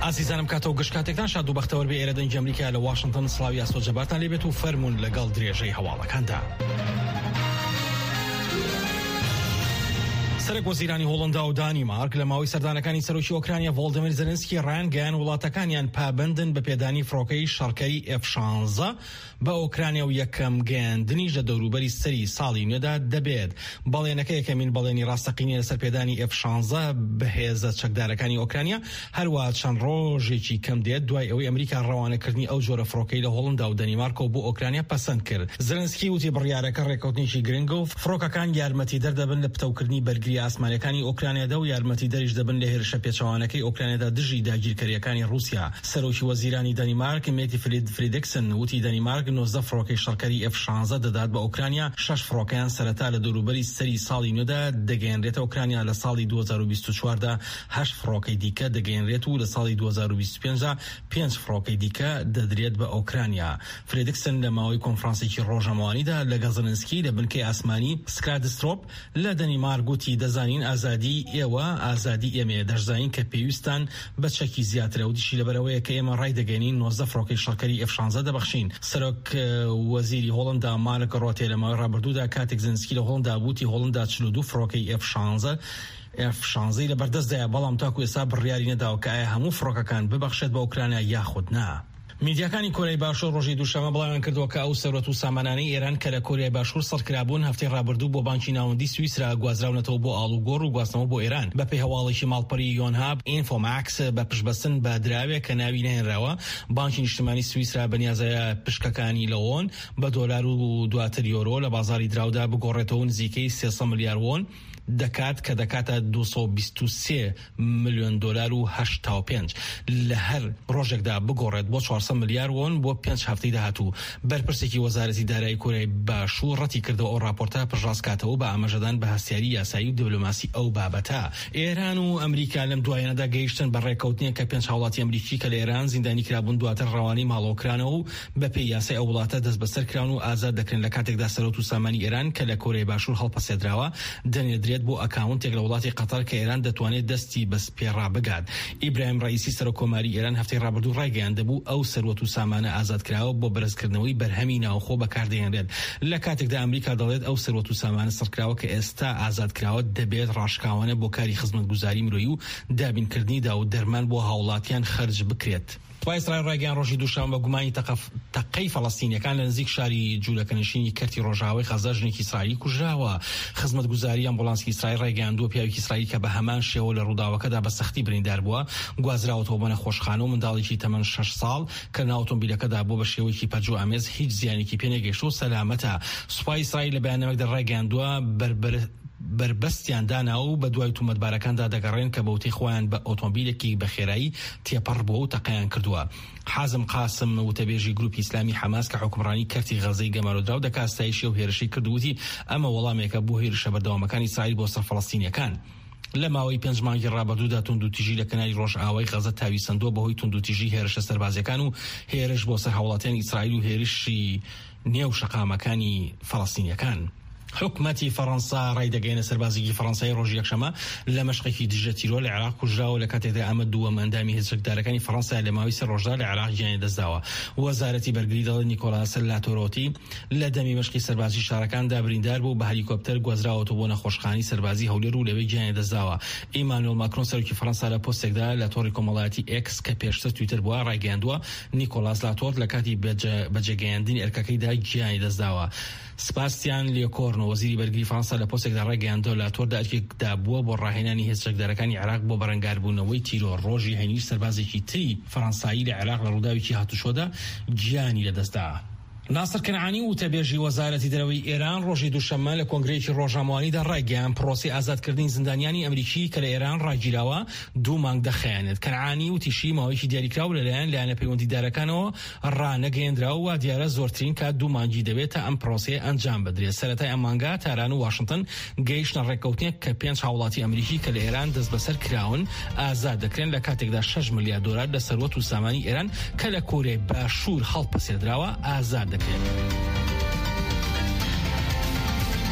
ئازیزانم کاتەوە گەشت کاتێکتان شاد و بەختەوەر بێ ئێرە دەنگی ئەمریکا لە واشنگتن سڵاوی ئاسۆجەباتان لێبێت و فەرموون لەگەڵ درێژەی هەواڵەکاندا. سەرۆک وەزیرانی هۆڵەندا و دانیمارک لە ماوەی سەردانەکانی سەرۆکی ئۆکرانیا ڤۆڵدەمیر زەلێنسکی ڕایانگەیان وڵاتەکانیان پابندن بە پێدانی فڕۆکەی شەڕکەری F-16 بە ئۆکرانیا و یەکەم گەیاندنیش لە دەوروبەری سەری ساڵی نوێدا دەبێت. بەڵێنەکە یەکەمین بەڵێنی ڕاستەقینە لەسەر پێدانی F-16 بە هێزە چەکدارەکانی ئۆکرانیا، هەروە چەند ڕۆژێکی کەم دێت دوای ئەوەی ئەمریکا ڕەوانەکردنی ئەو جۆرە فڕۆکەی لە هۆڵەندا و دەنیمارکەوە بۆ ئۆکرانیا پەسەند کرد. زەلێنسکی وتی بڕیارەکە ڕێکەوتنیشی گرنگە و فڕۆکەکان یارمەتی دەردەبن لە پتەوکردنی بەرگری ئاسمانیەکانی ئۆکرانیادا و یارمەتی دەریش دەبن لە هێرشە پێچەوانەکەی ئۆکرانیادا دژی داگیرکاریەکانی رووسیا. سەرۆکی وەزیرانی دەنیمارک مێتی فریدکسن وتی دەنیمارک 19 فڕۆکەی شەڕکەری F-16 دەدات بە ئۆکرانیا، 6 فڕۆکەیان سەرەتا لە دەوروبەری سەری ساڵی نوێدا دەگەیەنرێتە ئۆکرانیا، لە ساڵی 2024دا 8 فڕۆکەی دیکە دەگەیەنرێت و لە ساڵی 2025دا 5 فڕۆکەی دیکە دەدرێت بە ئۆکرانیا. فریدکسن لە ماوەی کۆنفرانسێکی ڕۆژەمەوانیدا لەگەڵ زەلێنسکی لە بنکەی ئاسمانی سکرادسترۆپ لە دەنیمارک گوتی دەزانین ئازادی ئێوە ئازادی ئێمەیە، دەشزانین کە پێویستان بە چەکی زیاترە و دیشی لەبەرەوەیە کە ئێمە ڕای دەگەینین 19 فڕۆکەی شەڕکەری F-16 دەبەخشین. سەرۆک وەزیری هۆڵەندا مارک ڕۆتێ لە ماوەی ڕابردوودا کاتێک زەلێنسکی لە هۆڵەندا بوتی هۆڵەندا 42 فڕۆکەی F-16 لە بەردەستدایە، بەڵام تاکو ئێستا بڕیاری نەداوە کە ئایا هەموو فڕۆکەکان ببەخشێت بە ئۆکرانیا یاخود نا. میدیاکانی کۆریای باشوور ڕۆژی دووشەمە بڵاویان کردووە کە ئەو سەرۆت و سامانانەی ئێران کە لە کۆریای باشوور سەرکرابوون هەفتەی ڕابردوو بۆ بانکی ناوەندی سویسرا گوازراونەتەوە بۆ ئاڵوگۆڕ و گواستنەوە بۆ ئێران. بەپێی هەواڵێکی ماڵپەڕی یۆنهاب ئینفۆماکس بە پشتبەستن بە دراوێک کە ناوی نێنراوە، بانکی نیشتیمانی سویسرا بەنیازایە پشکەکانی لەوۆن بە دۆلار و دواتر یۆرۆ لە بازاری دراودا بگۆڕێتەوە نزیکەی 300 ملیار وۆن دەکات کە دەکاتە 223 ملیۆن دۆلار و 85 لە هەر ڕۆژێکدا بگۆڕێت بۆ 400 ملیار وۆن بۆ 5 هەفتەی داهاتوو. بەرپرسێکی وەزارەتی دارایی کۆریای باشوور ڕەتی کردەوە ئەو راپۆرتە پژڕاستکاتەوە بە ئاماژەدان بە هەستیاری یاسایی و دیپلۆماسی ئەو بابەتە. ئێران و ئەمریکا لەم دوایانەدا گەیشتن بە ڕێکەوتنێک کە 5 هاوڵاتی ئەمریکی کە لە ئێران زیندانی کرابوون دواتر ڕەوانەی ماڵۆکرانەوە و بەپێی یاسای ئەو وڵاتە دەست بەسەر کراون و ئازاد دەکرێن لە کاتێکدا سەرۆت و سامانی ئێران کە لە کۆریای باشوور هەڵپەسێدراوە دەنێدرێت بۆ ئەکاونتێک لە وڵاتی قەتەر کە ئێران دەتوانێت دەستی بەس پێڕا بگات. ئیبراهیم ڕئیسی سەرۆکۆماری ئێران هەفتەی ڕابردوو ڕایگەیاندەبوو ئەو سەروەت و سامانە ئازادکراوە بۆ بەرزکردنەوەی بەرهەمی ناوخۆ بەکاردەهێنرێت. لە کاتێکدا ئەمریکا دەڵێت ئەو سەروەت و سامانە سەرکراوە کە ئێستا ئازادکراوە دەبێت ڕاشکاوانە بۆ کاری خزمەتگوزاری مرۆیی و دابینکردنیدا و دەرمان بۆ هاوڵاتیان خەرج بکرێت. ئیسرائیل ڕایگەیان ڕۆژی دووشەمە بە گومانی تەقەی فەڵەستینیەکان لە نزیک شاری جوولەکەنشینی کەرتی ڕۆژاوای غەزە ژنێکی ئیسرائیلی کوژراوە. خزمەتگوزاری ئەمبوڵانسی ئیسرائیل ڕایگەیاندووە پیاوێکی ئیسرائیلی کە بە هەمان شێوە لە ڕووداوەکەدا بە سەختی بریندار بووە گوازراوەتەوە بۆ نەخۆشخانە و منداڵێکی تەمەن 6 ساڵ کە ناو ئۆتۆمبیلەکەدا بۆ بە شێوەیەکی پەرجۆ ئامێز هیچ زیانێکی پێ نەگەیشت و سەلامەتە. سوپای ئیسرائیل لە بەیاننامەکدا ڕایگەیاندووە بربەستیان داناوە و بە دوای تومەتبارەکاندا دەگەڕێن کە بەوتەی خۆیان بە ئۆتۆمبیلێکی بەخێرایی تێپەڕ بووە و تەقەیان کردووە. حازم قاسم وتەبێژی گروپی ئیسلامی حەماس کە حکومڕانی کەرتی غەزەی گەمارۆدراو دەکاستایشی و هێرشی کردووتی ئەمە وەڵامێکە بۆ هێرشە بەردەوامەکانی ئیسرائیل بۆ سەر فەڵەستینیەکان. لە ماوەی 5 مانگی ڕابردوودا توندوتیژی لە کەناری ڕۆژئاوای غەزە تاوی سندووە بەهۆی توندوتیژی هێرشە سەربازیەکان و هێرش بۆ سەر هاوڵاتیانی ئیسرائیل و هێرشی نێو شەقامەکانی فەڵەستینیەکان. حکومەتی فەڕەنسا ڕایدەگەینە سەربازێکی فەڕەنسایی ڕۆژی یەکشەمە لە مەشقێکی دژە تیرۆ لە عێراق کوژراوە لە کاتێکدا ئەمە دووەم ئەندامی هێزەکدارەکانی فەڕەنسا لە ماوەی 3 ڕۆژدا لە عێراق گیانی دەستداوە. وەزارەتی بەرگری دەڵێت نیکۆلاس لاتۆرۆتی لە دەمی مەشقی سەربازی شارەکاندا بریندار بوو بە هەلیکۆپتەر گوازراوەتەوە بۆ نەخۆشخانەی سەربازی هەولێر و لەوێ گیانی دەستداوە. ئیمانوئێل ماکرۆن سەرۆکی فەڕەنسا لە پۆستێکدا لە تۆڕی کۆمەڵایەتی ئێکس کە پێشتر تویتر بووە ڕایگەیاندووە نیکۆلاس لاتۆر لە کاتی بەجێگەیاندنی ئەرکەکەیدا گیانی دەستداوە. سپاسیان لێکۆرن وەزیری بەرگری فەڕەنسا لە پۆستێکدا ڕایگەیاندووە لاتۆر داەرکێکدا بووە بۆ ڕاهێنانی هێزەکدارەکانی عێراق بۆ بەرەنگاربوونەوەی تیرۆ. ڕۆژی هەینیر سەربازێکی تری فەڕەنسایی لە عێراق لە ڕووداوێکی هاتوشۆدا گیانی لەدەستدا. ناصر کنعانی وتەبێژی وەزارەتی دەرەوەی ئێران ڕۆژی دووشەممە لە کۆنگرەیەکی ڕۆژنامەوانیدا ڕایگەیاند پرۆسی ئازادکردنی زیندانیانی ئەمریکی کە لە ئێران ڕاگیراوە 2 مانگ دەخایەنێت. کنعانی وتیشی ماوەیەکی دیاریکراو لەلایەن لایەنە پەیوەندیدارەکانەوە ڕانەگەیەندراوە و دیارە زۆرترین کات 2 مانگی دەبێتە ئەم پرۆسەیە ئەنجام بدرێت. سەرەتای ئەم مانگا تاران و واشنگتن گەیشتە ڕێکەوتنێک کە 5 هاوڵاتی ئەمریکی کە لە ئێران دەست بەسەر کراون ئازاد دەکرێن لە کاتێکدا 6 ملیار دۆلار لە سەروەت و سامانی ئێران کە لە کۆریای باشوور هەڵپەسێدراوە ئازاد دەکرێن.